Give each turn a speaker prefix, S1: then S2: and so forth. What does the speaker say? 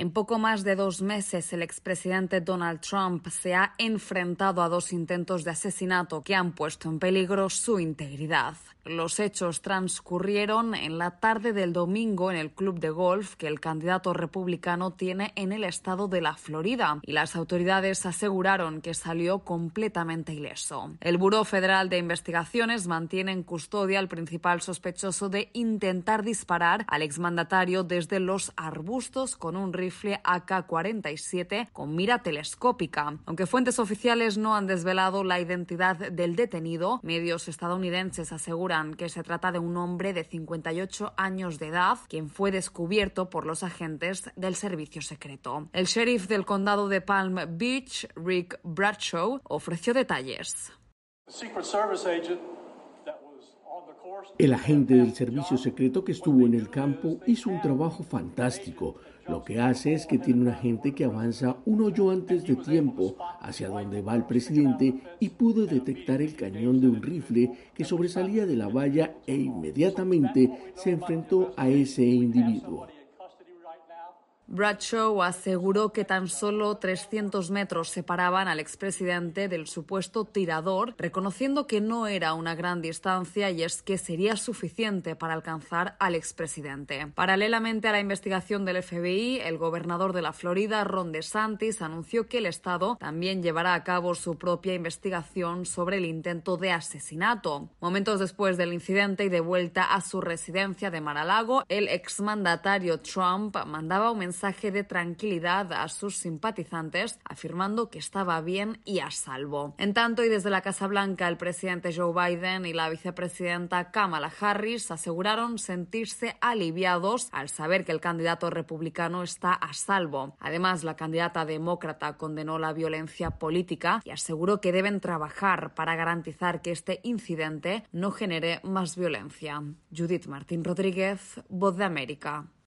S1: En poco más de 2 meses, el expresidente Donald Trump se ha enfrentado a 2 intentos de asesinato que han puesto en peligro su integridad. Los hechos transcurrieron en la tarde del domingo en el club de golf que el candidato republicano tiene en el estado de la Florida, y las autoridades aseguraron que salió completamente ileso. El Buró Federal de Investigaciones mantiene en custodia al principal sospechoso de intentar disparar al exmandatario desde los arbustos con un rifle AK-47 con mira telescópica. Aunque fuentes oficiales no han desvelado la identidad del detenido, medios estadounidenses aseguran que se trata de un hombre de 58 años de edad, quien fue descubierto por los agentes del servicio secreto. El sheriff del condado de Palm Beach, Rick Bradshaw, ofreció detalles.
S2: El agente del servicio secreto que estuvo en el campo hizo un trabajo fantástico. Lo que hace es que tiene un agente que avanza un hoyo antes de tiempo hacia donde va el presidente y pudo detectar el cañón de un rifle que sobresalía de la valla e inmediatamente se enfrentó a ese individuo.
S1: Bradshaw aseguró que tan solo 300 metros separaban al expresidente del supuesto tirador, reconociendo que no era una gran distancia y es que sería suficiente para alcanzar al expresidente. Paralelamente a la investigación del FBI, el gobernador de la Florida, Ron DeSantis, anunció que el estado también llevará a cabo su propia investigación sobre el intento de asesinato. Momentos después del incidente y de vuelta a su residencia de Mar-a-Lago, el exmandatario Trump mandaba un mensaje de tranquilidad a sus simpatizantes, afirmando que estaba bien y a salvo. En tanto, y desde la Casa Blanca, el presidente Joe Biden y la vicepresidenta Kamala Harris aseguraron sentirse aliviados al saber que el candidato republicano está a salvo. Además, la candidata demócrata condenó la violencia política y aseguró que deben trabajar para garantizar que este incidente no genere más violencia. Judith Martín Rodríguez, Voz de América.